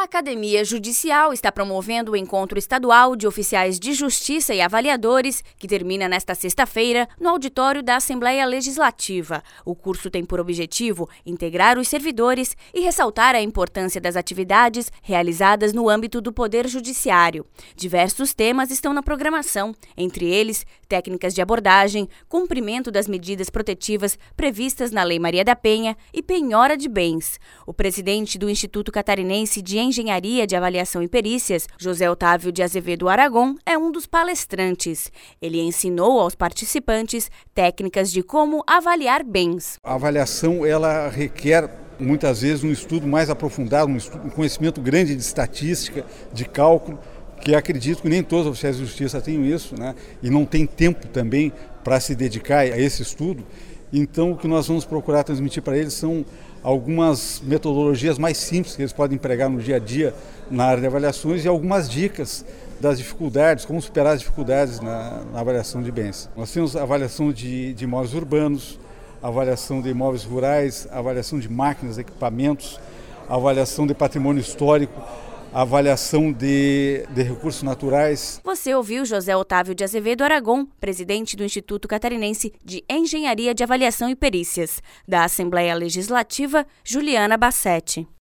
Academia Judicial está promovendo o Encontro Estadual de Oficiais de Justiça e Avaliadores, que termina nesta sexta-feira, no auditório da Assembleia Legislativa. O curso tem por objetivo integrar os servidores e ressaltar a importância das atividades realizadas no âmbito do Poder Judiciário. Diversos temas estão na programação, entre eles técnicas de abordagem, cumprimento das medidas protetivas previstas na Lei Maria da Penha e penhora de bens. O presidente do Instituto Catarinense de Engenharia de Avaliação e Perícias, José Otávio de Azevedo Aragon, é um dos palestrantes. Ele ensinou aos participantes técnicas de como avaliar bens. A avaliação ela requer muitas vezes um estudo mais aprofundado, um conhecimento grande de estatística, de cálculo, que acredito que nem todos os oficiais de justiça tenham isso, né? E não tem tempo também para se dedicar a esse estudo. Então, o que nós vamos procurar transmitir para eles são algumas metodologias mais simples que eles podem empregar no dia a dia na área de avaliações e algumas dicas das dificuldades, como superar as dificuldades na avaliação de bens. Nós temos a avaliação de imóveis urbanos, avaliação de imóveis rurais, avaliação de máquinas, equipamentos, avaliação de patrimônio histórico, avaliação de recursos naturais. Você ouviu José Otávio de Azevedo Aragon, presidente do Instituto Catarinense de Engenharia de Avaliação e Perícias. Da Assembleia Legislativa, Juliana Bassetti.